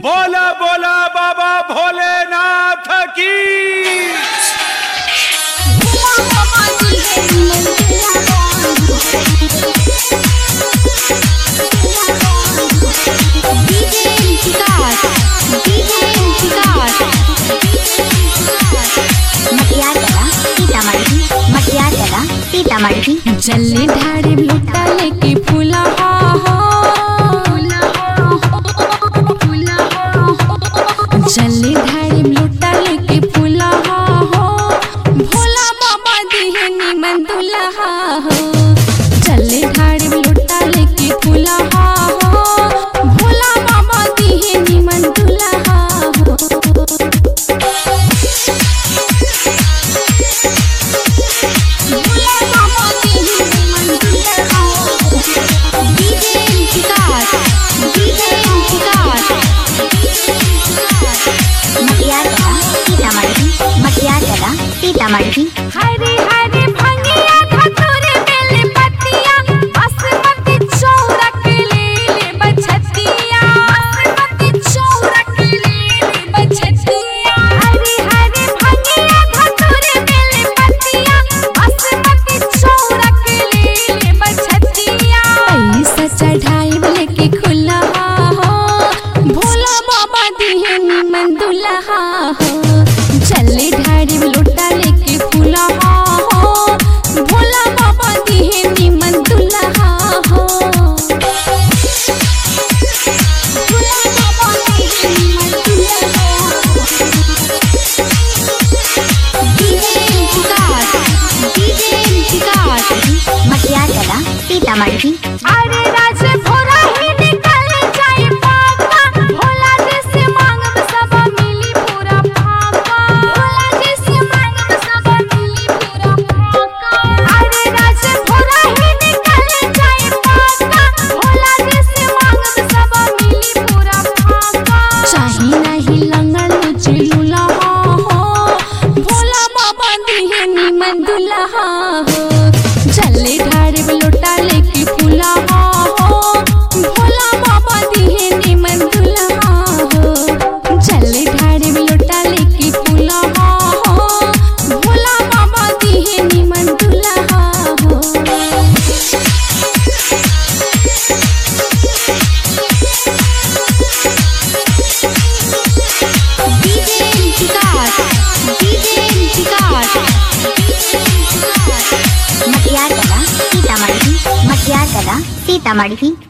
बोला बोला बाबा भोलेनाथ की। जल्ली ढाड़ी लुटा लेके फूला जल्ली ढाड़ी लुटा लेके फूला भोला बाबा दिहे निमन दुल्हा हो। जल्ली ढाड़ी लुटा लेके फूला भोला बाबा दिहे निमन दुल्हा हो। हरे हरे भंगिया धतूरे बेले पतिया बासमती चौरक ले बछतिया बासमती चौरक ले बछतिया। हरे हरे भंगिया धतूरे बेले पतिया बासमती चौरक ले बछतिया। पैसा चढ़ाई लेके खुला हो भोला बाबा दिहे निमन दुल्हा हो। जल्ली ढाड़ी लुटा लेके फूला भोला बाबा दिहे निमन दुल्हा हो। अरे राज भोरा ही निकल जाए पाका भोला जैसे मांगब सब मिली पूरा फाका भोला जैसे मांगब सब मिली पूरा फाका। अरे राज भोरा ही निकल जाए पाका भोला जैसे मांगब सब मिली पूरा फाका। चाही नहीं लंगड़ चिलुला हो भोला बाबा दिहे निमन दुल्हा हो। जल्ली ढाड़ी लुटा लेके फूला भोला बाबा दिहे निमन दुल्हा हो। जल्ली ढाड़ी लुटा लेके फूला भोला बाबा दिहे निमन दुल्हा हो। सीतामढ़ी